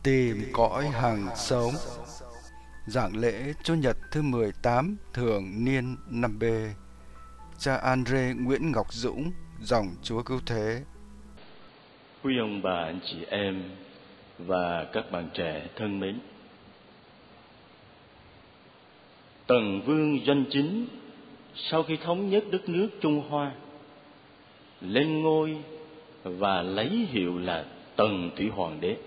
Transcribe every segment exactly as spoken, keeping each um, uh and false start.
Tìm cõi hằng sống. Giảng lễ Chủ nhật thứ mười tám thường niên năm B. Cha Andre Nguyễn Ngọc Dũng, dòng Chúa Cứu Thế. Quý ông bà, anh chị em và các bạn trẻ thân mến, Tần Vương Doanh Chính sau khi thống nhất đất nước Trung Hoa lên ngôi và lấy hiệu là Tần Thủy Hoàng đế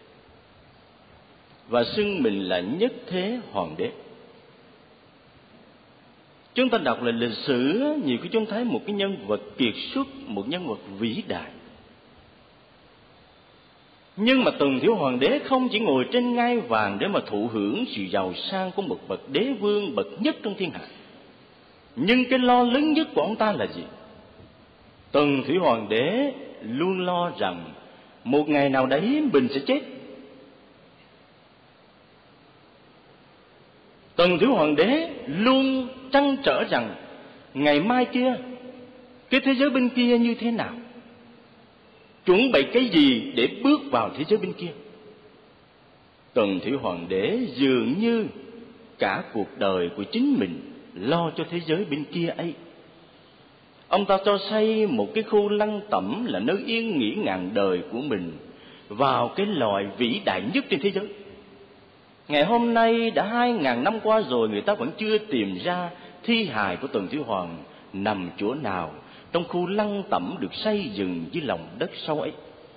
và xưng mình là Nhất Thế Hoàng đế. Chúng ta đọc lại lịch sử, nhiều khi chúng thấy một cái nhân vật kiệt xuất, một nhân vật vĩ đại. Nhưng mà Tần Thủy Hoàng đế không chỉ ngồi trên ngai vàng để mà thụ hưởng sự giàu sang của một bậc đế vương bậc nhất trong thiên hạ, nhưng cái lo lớn nhất của ông ta là gì? Tần Thủy Hoàng đế luôn lo rằng một ngày nào đấy mình sẽ chết. Tần Thủy Hoàng đế luôn trăn trở rằng ngày mai kia cái thế giới bên kia như thế nào, chuẩn bị cái gì để bước vào thế giới bên kia. Tần Thủy Hoàng đế dường như cả cuộc đời của chính mình lo cho thế giới bên kia ấy. Ông ta cho xây một cái khu lăng tẩm là nơi yên nghỉ ngàn đời của mình vào cái loài vĩ đại nhất trên thế giới. Ngày hôm nay đã hai ngàn năm qua rồi, người ta vẫn chưa tìm ra thi hài của Tần Thủy Hoàng nằm chỗ nào trong khu lăng tẩm được xây dựng dưới lòng đất sâu ấy.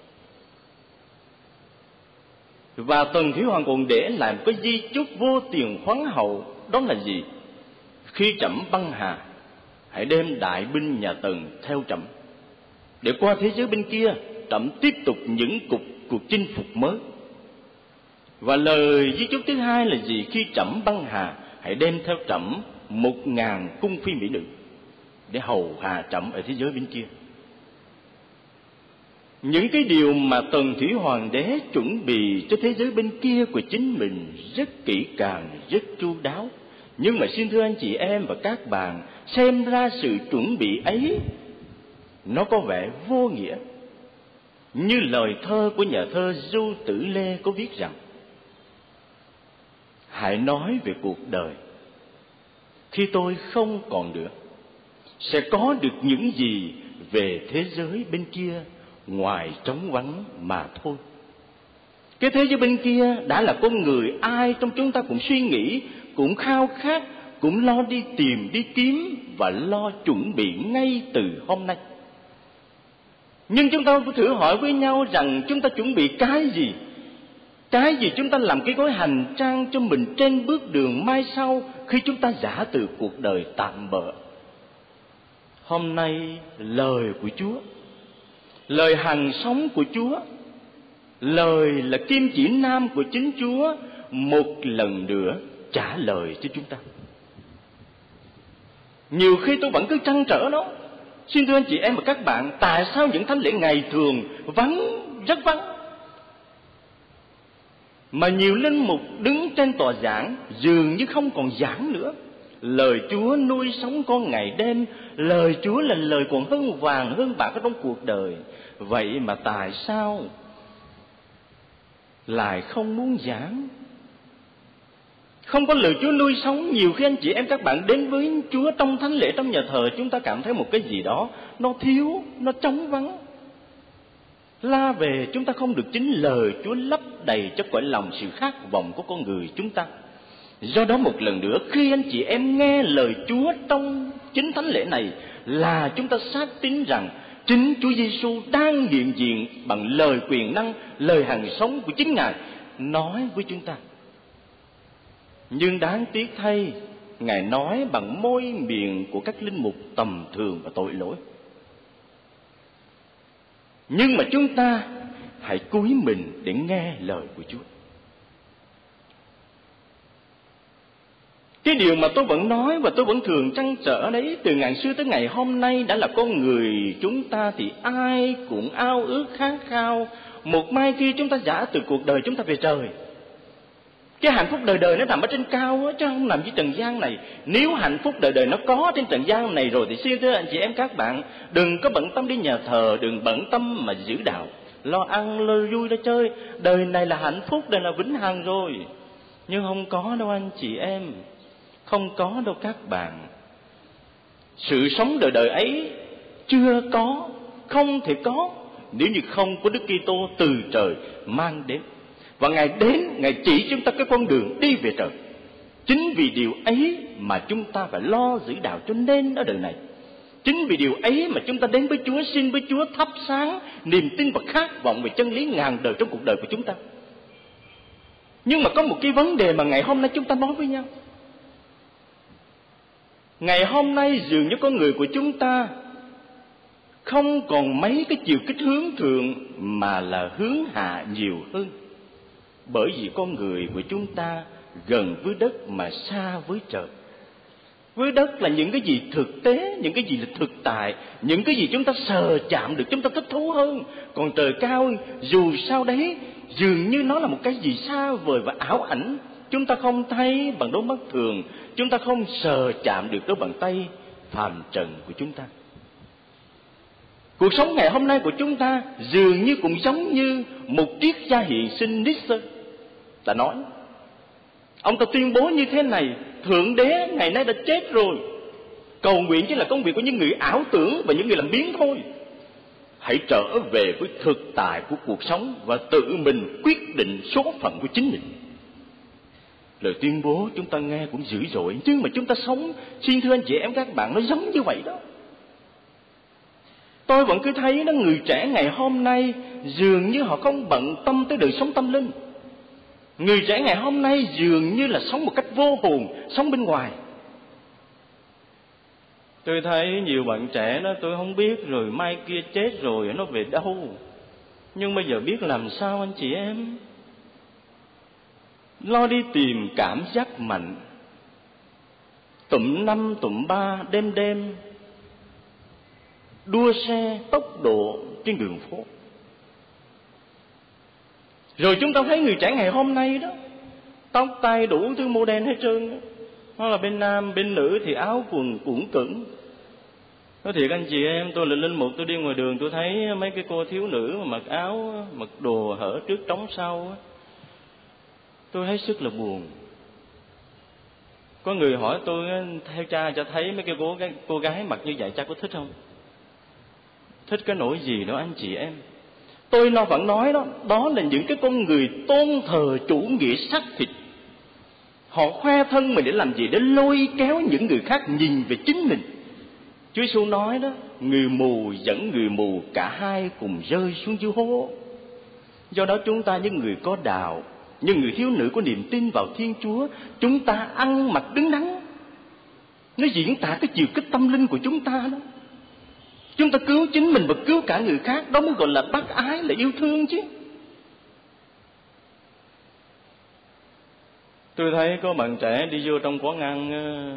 Và Tần Thủy Hoàng còn để lại một cái di chúc vô tiền khoáng hậu, đó là gì? Khi trẫm băng hà, hãy đem đại binh nhà Tần theo trẫm, để qua thế giới bên kia trẫm tiếp tục những cuộc cuộc chinh phục mới. Và lời di chúc thứ hai là gì? Khi trẫm băng hà, hãy đem theo trẫm một ngàn cung phi mỹ nữ để hầu hạ trẫm ở thế giới bên kia. Những cái điều mà Tần Thủy Hoàng đế chuẩn bị cho thế giới bên kia của chính mình rất kỹ càng, rất chu đáo. Nhưng mà xin thưa anh chị em và các bạn, xem ra sự chuẩn bị ấy nó có vẻ vô nghĩa. Như lời thơ của nhà thơ Du Tử Lê có viết rằng: hãy nói về cuộc đời khi tôi không còn nữa, sẽ có được những gì về thế giới bên kia ngoài trống vắng mà thôi. Cái thế giới bên kia đã là con người ai trong chúng ta cũng suy nghĩ, cũng khao khát, cũng lo đi tìm, đi kiếm và lo chuẩn bị ngay từ hôm nay. Nhưng chúng ta có thử hỏi với nhau rằng chúng ta chuẩn bị cái gì? Cái gì chúng ta làm cái gói hành trang cho mình trên bước đường mai sau khi chúng ta giả từ cuộc đời tạm bợ? Hôm nay lời của Chúa, lời hằng sống của Chúa, lời là kim chỉ nam của chính Chúa một lần nữa trả lời cho chúng ta. Nhiều khi tôi vẫn cứ trăn trở nó. Xin thưa anh chị em và các bạn, tại sao những thánh lễ ngày thường vắng, rất vắng, mà nhiều linh mục đứng trên tòa giảng dường như không còn giảng nữa? Lời Chúa nuôi sống con ngày đêm, lời Chúa là lời còn hơn vàng hơn bạc ở trong cuộc đời. Vậy mà tại sao lại không muốn giảng? Không có lời Chúa nuôi sống. Nhiều khi anh chị em các bạn đến với Chúa trong thánh lễ, trong nhà thờ, chúng ta cảm thấy một cái gì đó nó thiếu, nó trống vắng. La về chúng ta không được chính lời Chúa lấp đầy cho cõi lòng sự khát vọng của con người chúng ta. Do đó một lần nữa, khi anh chị em nghe lời Chúa trong chính thánh lễ này, là chúng ta xác tín rằng chính Chúa Giêsu đang hiện diện bằng lời quyền năng, lời hằng sống của chính Ngài nói với chúng ta. Nhưng đáng tiếc thay, Ngài nói bằng môi miệng của các linh mục tầm thường và tội lỗi. Nhưng mà chúng ta hãy cúi mình để nghe lời của Chúa. Cái điều mà tôi vẫn nói và tôi vẫn thường trăn trở đấy, từ ngày xưa tới ngày hôm nay, đã là con người chúng ta thì ai cũng ao ước khát khao một mai kia chúng ta giả từ cuộc đời chúng ta về trời. Cái hạnh phúc đời đời nó nằm ở trên cao chứ không nằm dưới trần gian này. Nếu hạnh phúc đời đời nó có trên trần gian này rồi thì xin thưa anh chị em các bạn, đừng có bận tâm đi nhà thờ, đừng bận tâm mà giữ đạo. lo ăn, lo vui, lo chơi. Đời này là hạnh phúc, đời là vĩnh hằng rồi. Nhưng không có đâu anh chị em, không có đâu các bạn. Sự sống đời đời ấy chưa có, không thể có nếu như không có Đức Kitô từ trời mang đến. Và Ngài đến, Ngài chỉ chúng ta cái con đường đi về trời. Chính vì điều ấy mà chúng ta phải lo giữ đạo cho nên ở đời này. Chính vì điều ấy mà chúng ta đến với Chúa, xin với Chúa thắp sáng niềm tin và khát vọng về chân lý ngàn đời trong cuộc đời của chúng ta. Nhưng mà có một cái vấn đề mà ngày hôm nay chúng ta nói với nhau. Ngày hôm nay dường như con người của chúng ta không còn mấy cái chiều kích hướng thượng, mà là hướng hạ nhiều hơn. Bởi vì con người của chúng ta gần với đất mà xa với trời. Với đất là những cái gì thực tế, những cái gì là thực tại, những cái gì chúng ta sờ chạm được, chúng ta thích thú hơn. Còn trời cao dù sao đấy, dường như nó là một cái gì xa vời và ảo ảnh. Chúng ta không thấy bằng đôi mắt thường, chúng ta không sờ chạm được đôi bàn tay phàm trần của chúng ta. Cuộc sống ngày hôm nay của chúng ta dường như cũng giống như một triết gia hiện sinh Nietzsche đã nói. Ông ta tuyên bố như thế này: Thượng Đế ngày nay đã chết rồi, cầu nguyện chỉ là công việc của những người ảo tưởng và những người làm biếng thôi. Hãy trở về với thực tại của cuộc sống và tự mình quyết định số phận của chính mình. Lời tuyên bố chúng ta nghe cũng dữ dội, nhưng mà chúng ta sống, xin thưa anh chị em các bạn, nó giống như vậy đó. Tôi vẫn cứ thấy đó, người trẻ ngày hôm nay dường như họ không bận tâm tới đời sống tâm linh. Người trẻ ngày hôm nay dường như là sống một cách vô hồn, sống bên ngoài. Tôi thấy nhiều bạn trẻ đó, tôi không biết rồi mai kia chết rồi nó về đâu. Nhưng bây giờ biết làm sao anh chị em? Lo đi tìm cảm giác mạnh, tụm năm tụm ba đêm đêm, đua xe tốc độ trên đường phố. Rồi chúng ta thấy người trẻ ngày hôm nay đó, tóc tai đủ thứ model hết trơn đó. Nó là bên nam, bên nữ thì áo quần cuộn cứng. Nói thiệt anh chị em, tôi là linh mục, tôi đi ngoài đường tôi thấy mấy cái cô thiếu nữ mà mặc áo, mặc đồ hở trước trống sau, tôi thấy rất là buồn. Có người hỏi tôi, theo cha cha thấy mấy cái cô, cái cô gái mặc như vậy cha có thích không? Thích cái nỗi gì đó anh chị em? Tôi nó vẫn nói đó, đó là những cái con người tôn thờ chủ nghĩa xác thịt. Họ khoe thân mình để làm gì? Để lôi kéo những người khác nhìn về chính mình. Chúa Giêsu nói đó, người mù dẫn người mù, cả hai cùng rơi xuống dưới hố. Do đó chúng ta những người có đạo, những người thiếu nữ có niềm tin vào Thiên Chúa, chúng ta ăn mặc đứng đắn. Nó diễn tả cái chiều kích tâm linh của chúng ta đó. Chúng ta cứu chính mình và cứu cả người khác, đó mới gọi là bác ái, là yêu thương chứ. Tôi thấy có bạn trẻ đi vô trong quán ăn,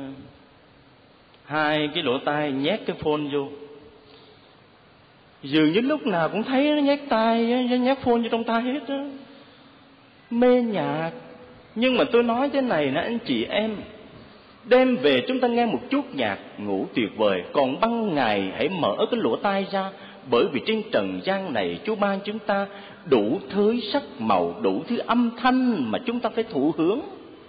hai cái lỗ tai nhét cái phone vô. Dường như lúc nào cũng thấy nó nhét tai, nhét phone vô trong tai hết đó. Mê nhạc. Nhưng mà tôi nói thế này nè anh chị em, đêm về chúng ta nghe một chút nhạc ngủ tuyệt vời, còn ban ngày hãy mở cái lỗ tai ra. Bởi vì trên trần gian này Chúa ban chúng ta đủ thứ sắc màu, đủ thứ âm thanh mà chúng ta phải thụ hưởng.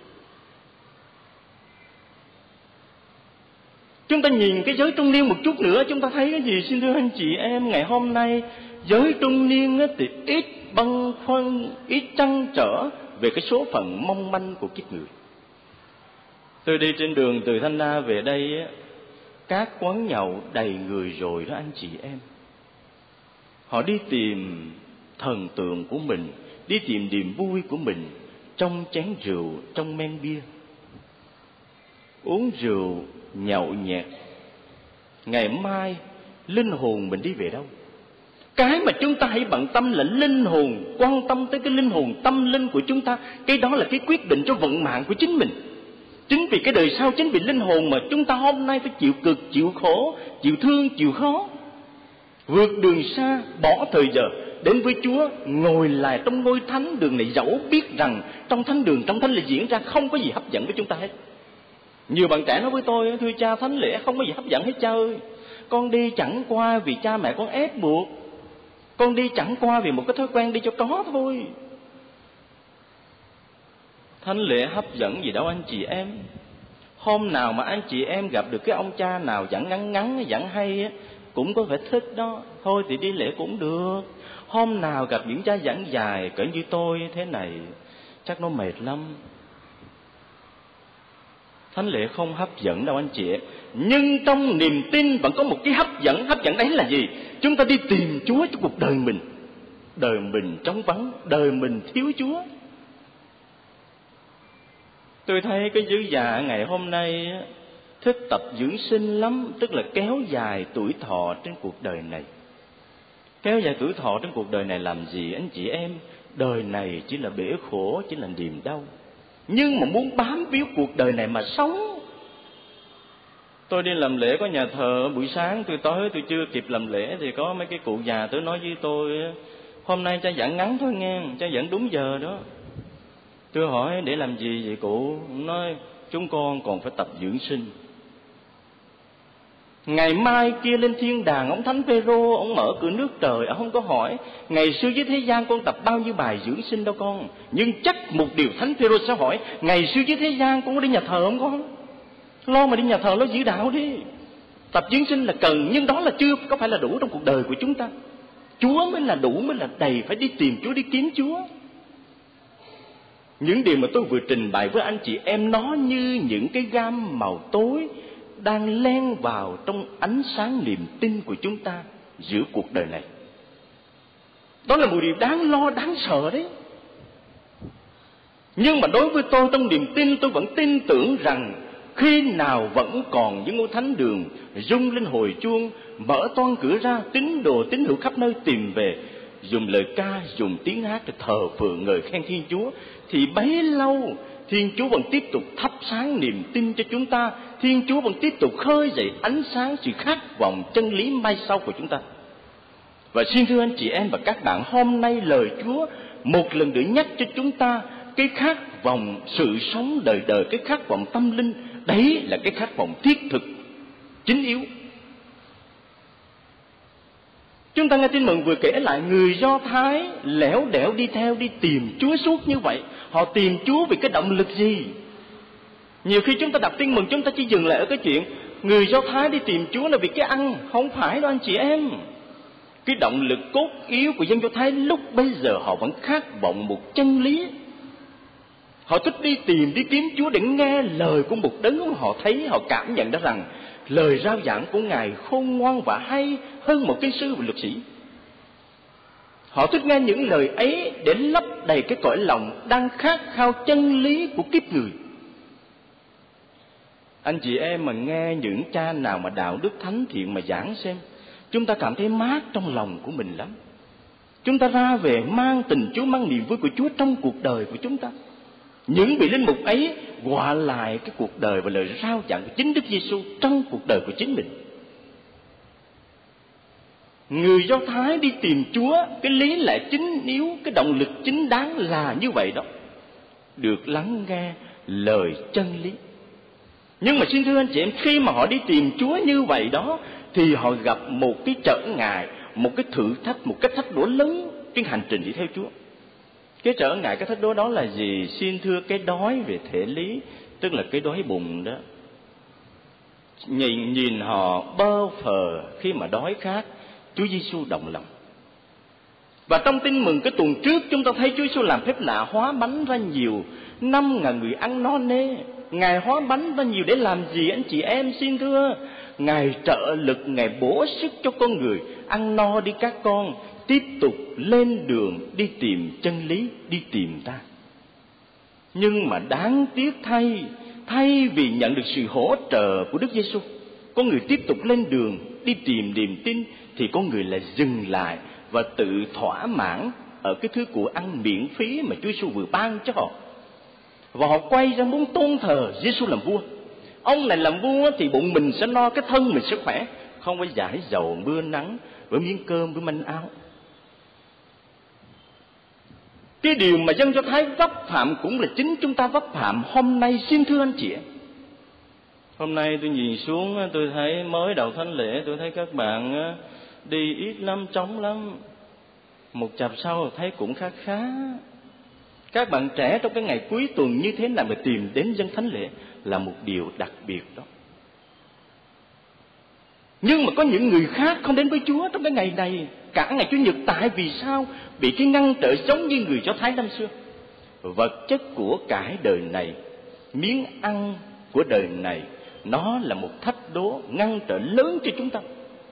Chúng ta nhìn cái giới trung niên một chút nữa, chúng ta thấy cái gì xin thưa anh chị em? Ngày hôm nay giới trung niên thì ít băn khoăn, ít trăn trở về cái số phận mong manh của kiếp người. Tôi đi trên đường từ Thanh Na về đây, các quán nhậu đầy người rồi đó anh chị em. Họ đi tìm thần tượng của mình, đi tìm niềm vui của mình trong chén rượu, trong men bia. Uống rượu, nhậu nhẹt. Ngày mai linh hồn mình đi về đâu? Cái mà chúng ta hãy bận tâm là linh hồn, quan tâm tới cái linh hồn tâm linh của chúng ta. Cái đó là cái quyết định cho vận mạng của chính mình. Chính vì cái đời sau, chính vì linh hồn mà chúng ta hôm nay phải chịu cực, chịu khổ, chịu thương, chịu khó, vượt đường xa, bỏ thời giờ đến với Chúa, ngồi lại trong ngôi thánh đường này, dẫu biết rằng trong thánh đường, trong thánh lễ diễn ra không có gì hấp dẫn với chúng ta hết. Nhiều bạn trẻ nói với tôi, thưa cha, thánh lễ không có gì hấp dẫn hết cha ơi. Con đi chẳng qua vì cha mẹ con ép buộc. Con đi chẳng qua vì một cái thói quen đi cho có thôi. Thánh lễ hấp dẫn gì đâu anh chị em. Hôm nào mà anh chị em gặp được cái ông cha nào giảng ngắn ngắn, giảng hay á, cũng có vẻ thích đó. Thôi thì đi lễ cũng được. Hôm nào gặp những cha giảng dài cỡ như tôi thế này, chắc nó mệt lắm. Thánh lễ không hấp dẫn đâu anh chị. Nhưng trong niềm tin vẫn có một cái hấp dẫn. Hấp dẫn đấy là gì? Chúng ta đi tìm Chúa cho cuộc đời mình. Đời mình trống vắng, đời mình thiếu Chúa. Tôi thấy cái giới già ngày hôm nay thích tập dưỡng sinh lắm. Tức là kéo dài tuổi thọ trên cuộc đời này. Kéo dài tuổi thọ trên cuộc đời này làm gì anh chị em? Đời này chỉ là bể khổ, chỉ là niềm đau. Nhưng mà muốn bám víu cuộc đời này mà sống. Tôi đi làm lễ có nhà thờ, buổi sáng tôi tới tôi chưa kịp làm lễ thì có mấy cái cụ già tới nói với tôi: hôm nay cha giảng ngắn thôi nghe, cha giảng đúng giờ đó. Tôi hỏi để làm gì vậy cụ? Nói chúng con còn phải tập dưỡng sinh. Ngày mai kia lên thiên đàng, ông Thánh Phêrô ông mở cửa nước trời, ông không có hỏi ngày xưa với thế gian con tập bao nhiêu bài dưỡng sinh đâu con. Nhưng chắc một điều Thánh Phêrô sẽ hỏi: ngày xưa với thế gian con có đi nhà thờ không con? Lo mà đi nhà thờ, lo giữ đạo đi. Tập dưỡng sinh là cần, nhưng đó là chưa có phải là đủ trong cuộc đời của chúng ta. Chúa mới là đủ, mới là đầy. Phải đi tìm Chúa, đi kiếm Chúa. Những điều mà tôi vừa trình bày với anh chị em, nó như những cái gam màu tối đang len vào trong ánh sáng niềm tin của chúng ta giữa cuộc đời này. Đó là một điều đáng lo, đáng sợ đấy. Nhưng mà đối với tôi, trong niềm tin, tôi vẫn tin tưởng rằng khi nào vẫn còn những ngôi thánh đường rung lên hồi chuông, mở toan cửa ra, tín đồ tín hữu khắp nơi tìm về, dùng lời ca, dùng tiếng hát để thờ phượng ngợi khen Thiên Chúa, thì bấy lâu Thiên Chúa vẫn tiếp tục thắp sáng niềm tin cho chúng ta. Thiên Chúa vẫn tiếp tục khơi dậy ánh sáng sự khát vọng chân lý mai sau của chúng ta. Và xin thưa anh chị em và các bạn, hôm nay lời Chúa một lần nữa nhắc cho chúng ta cái khát vọng sự sống đời đời, cái khát vọng tâm linh. Đấy là cái khát vọng thiết thực, chính yếu. Chúng ta nghe tin mừng vừa kể lại, người Do Thái lẻo đẻo đi theo, đi tìm Chúa suốt như vậy. Họ tìm Chúa vì cái động lực gì? Nhiều khi chúng ta đọc tin mừng, chúng ta chỉ dừng lại ở cái chuyện người Do Thái đi tìm Chúa là vì cái ăn. Không phải đâu anh chị em. Cái động lực cốt yếu của dân Do Thái lúc bây giờ, họ vẫn khát vọng một chân lý. Họ thích đi tìm, đi kiếm Chúa để nghe lời của một đấng. Họ thấy, họ cảm nhận đó rằng lời rao giảng của Ngài khôn ngoan và hay hơn một kinh sư và luật sĩ. Họ thích nghe những lời ấy để lấp đầy cái cõi lòng đang khát khao chân lý của kiếp người. Anh chị em mà nghe những cha nào mà đạo đức thánh thiện mà giảng xem, chúng ta cảm thấy mát trong lòng của mình lắm. Chúng ta ra về mang tình Chúa, mang niềm vui của Chúa trong cuộc đời của chúng ta. Những vị linh mục ấy gọi lại cái cuộc đời và lời rao giảng của chính Đức Giêsu trong cuộc đời của chính mình. Người Do Thái đi tìm Chúa, cái lý lẽ chính yếu, cái động lực chính đáng là như vậy đó. Được lắng nghe lời chân lý. Nhưng mà xin thưa anh chị em, khi mà họ đi tìm Chúa như vậy đó, thì họ gặp một cái trở ngại, một cái thử thách, một cái thách đố lớn trên hành trình đi theo Chúa. Cái trở ngại, cái thách đố đó là gì? Xin thưa, cái đói về thể lý, tức là cái đói bụng đó. Nhìn, nhìn họ bơ phờ khi mà đói khát, Chúa Giêsu động lòng. Và trong tin mừng cái tuần trước, chúng ta thấy Chúa Giêsu làm phép lạ hóa bánh ra nhiều, năm ngàn người ăn no nê. Ngài hóa bánh ra nhiều để làm gì anh chị em? Xin thưa, Ngài trợ lực, Ngài bổ sức cho con người. Ăn no đi các con, tiếp tục lên đường đi tìm chân lý, đi tìm ta. Nhưng mà đáng tiếc thay, thay vì nhận được sự hỗ trợ của Đức Giêsu, con người tiếp tục lên đường đi tìm niềm tin, thì con người lại dừng lại và tự thỏa mãn ở cái thứ của ăn miễn phí mà Chúa Giêsu vừa ban cho họ. Và họ quay ra muốn tôn thờ Giêsu làm vua. Ông này làm vua thì bụng mình sẽ no, cái thân mình sẽ khỏe, không phải giải dầu mưa nắng với miếng cơm với manh áo. Cái điều mà dân Do Thái vấp phạm cũng là chính chúng ta vấp phạm hôm nay. Xin thưa anh chị, hôm nay tôi nhìn xuống, tôi thấy mới đầu thánh lễ, tôi thấy các bạn đi ít lắm, trống lắm. Một chập sau thấy cũng khá khá. Các bạn trẻ trong cái ngày cuối tuần như thế này mà tìm đến dân thánh lễ là một điều đặc biệt đó. Nhưng mà có những người khác không đến với Chúa trong cái ngày này, cả ngày Chủ nhật. Tại vì sao? Bị cái ngăn trở giống như người Do Thái năm xưa. Vật chất của cải đời này, miếng ăn của đời này, nó là một thách đố ngăn trở lớn cho chúng ta.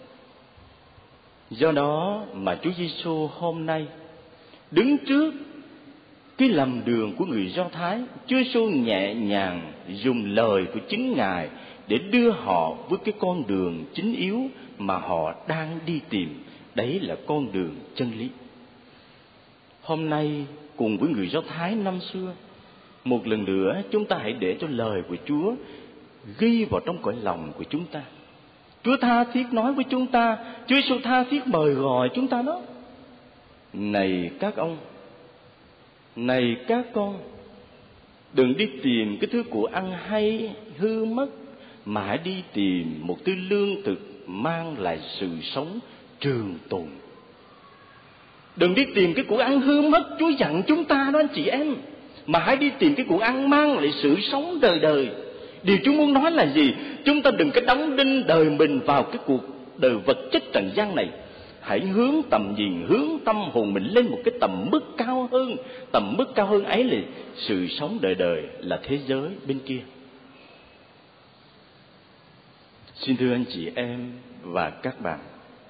Do đó mà Chúa Giêsu hôm nay đứng trước cái lầm đường của người Do Thái, Chúa Giêsu nhẹ nhàng dùng lời của chính Ngài để đưa họ với cái con đường chính yếu mà họ đang đi tìm. Đấy là con đường chân lý. Hôm nay cùng với người Do Thái năm xưa, một lần nữa chúng ta hãy để cho lời của Chúa ghi vào trong cõi lòng của chúng ta. Chúa tha thiết nói với chúng ta, Chúa Giêsu tha thiết mời gọi chúng ta đó. Này các ông, này các con, đừng đi tìm cái thứ của ăn hay hư mất, mà hãy đi tìm một thứ lương thực mang lại sự sống trường tồn. Đừng đi tìm cái của ăn hư mất, Chúa dặn chúng ta đó anh chị em, mà hãy đi tìm cái của ăn mang lại sự sống đời đời. Điều Chúa muốn nói là gì? Chúng ta đừng có đóng đinh đời mình vào cái cuộc đời vật chất trần gian này. Hãy hướng tầm nhìn, hướng tâm hồn mình lên một cái tầm mức cao hơn. Tầm mức cao hơn ấy là sự sống đời đời, là thế giới bên kia. Xin thưa anh chị em và các bạn,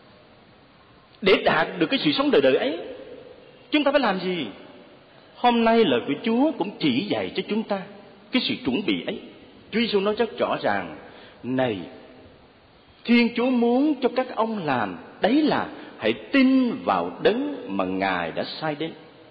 để đạt được cái sự sống đời đời ấy, chúng ta phải làm gì? Hôm nay lời của Chúa cũng chỉ dạy cho chúng ta cái sự chuẩn bị ấy. Chúa Giêsu nói rất rõ ràng: này, Thiên Chúa muốn cho các ông làm, đấy là hãy tin vào Đấng mà Ngài đã sai đến.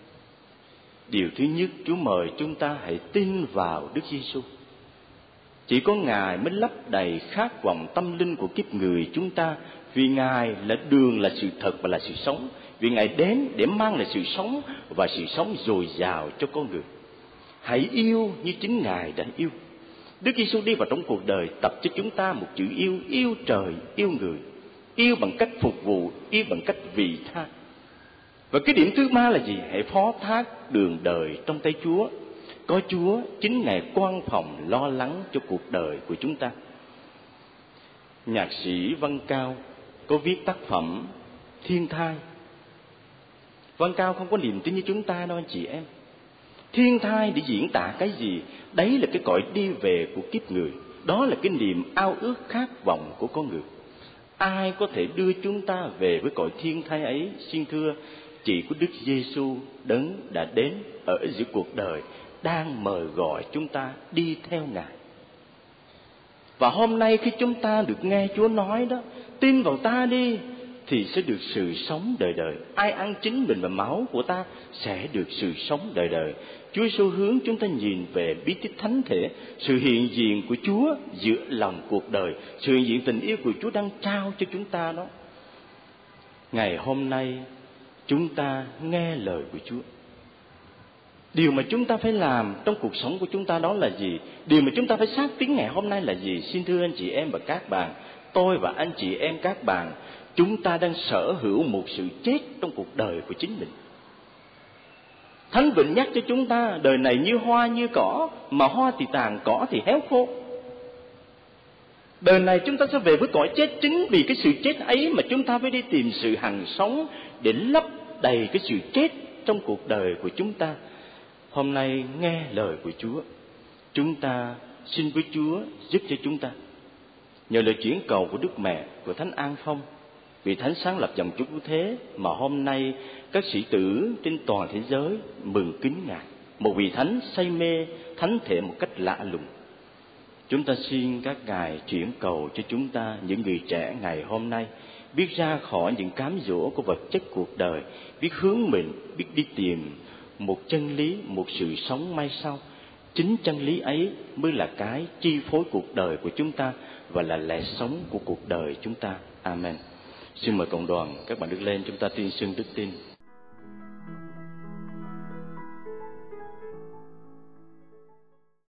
Điều thứ nhất, Chúa mời chúng ta hãy tin vào Đức Giêsu. Chỉ có Ngài mới lấp đầy khát vọng tâm linh của kiếp người chúng ta, vì Ngài là đường, là sự thật và là sự sống. Vì Ngài đến để mang lại sự sống và sự sống dồi dào cho con người. Hãy yêu như chính Ngài đã yêu. Đức Giêsu đi vào trong cuộc đời tập cho chúng ta một chữ yêu: yêu trời, yêu người, yêu bằng cách phục vụ, yêu bằng cách vị tha. Và cái điểm thứ ba là gì? Hãy phó thác đường đời trong tay Chúa. Có Chúa, chính Ngài quan phòng lo lắng cho cuộc đời của chúng ta. Nhạc sĩ Văn Cao có viết tác phẩm Thiên Thai. Văn Cao không có niềm tin như chúng ta đâu anh chị em. Thiên thai để diễn tả cái gì? Đấy là cái cõi đi về của kiếp người. Đó là cái niềm ao ước khát vọng của con người. Ai có thể đưa chúng ta về với cõi thiên thai ấy? Xin thưa, chỉ có Đức Giêsu, Đấng đã đến ở giữa cuộc đời, đang mời gọi chúng ta đi theo Ngài. Và hôm nay khi chúng ta được nghe Chúa nói đó, tin vào ta đi, thì sẽ được sự sống đời đời. Ai ăn chính mình và máu của ta sẽ được sự sống đời đời. Chúa Giêsu hướng chúng ta nhìn về bí tích thánh thể, sự hiện diện của Chúa giữa lòng cuộc đời, sự hiện diện tình yêu của Chúa đang trao cho chúng ta đó. Ngày hôm nay chúng ta nghe lời của Chúa. Điều mà chúng ta phải làm trong cuộc sống của chúng ta đó là gì? Điều mà chúng ta phải xác tín ngày hôm nay là gì? Xin thưa anh chị em và các bạn, tôi và anh chị em các bạn, chúng ta đang sở hữu một sự chết trong cuộc đời của chính mình. Thánh Vịnh nhắc cho chúng ta, đời này như hoa như cỏ, mà hoa thì tàn, cỏ thì héo khô. Đời này chúng ta sẽ về với cõi chết. Chính vì cái sự chết ấy mà chúng ta phải đi tìm sự hằng sống để lấp đầy cái sự chết trong cuộc đời của chúng ta. Hôm nay nghe lời của Chúa, chúng ta xin với Chúa giúp cho chúng ta. Nhờ lời chuyển cầu của Đức Mẹ, của Thánh An Phong, vị Thánh sáng lập dòng chúng cứu thế, mà hôm nay các sĩ tử trên toàn thế giới mừng kính Ngài. Một vị Thánh say mê thánh thể một cách lạ lùng. Chúng ta xin các Ngài chuyển cầu cho chúng ta, những người trẻ ngày hôm nay, biết ra khỏi những cám dỗ của vật chất cuộc đời, biết hướng mình, biết đi tìm một chân lý, một sự sống mai sau. Chính chân lý ấy mới là cái chi phối cuộc đời của chúng ta và là lẽ sống của cuộc đời chúng ta. Amen. Xin mời cộng đoàn các bạn đứng lên, chúng ta tuyên xưng đức tin.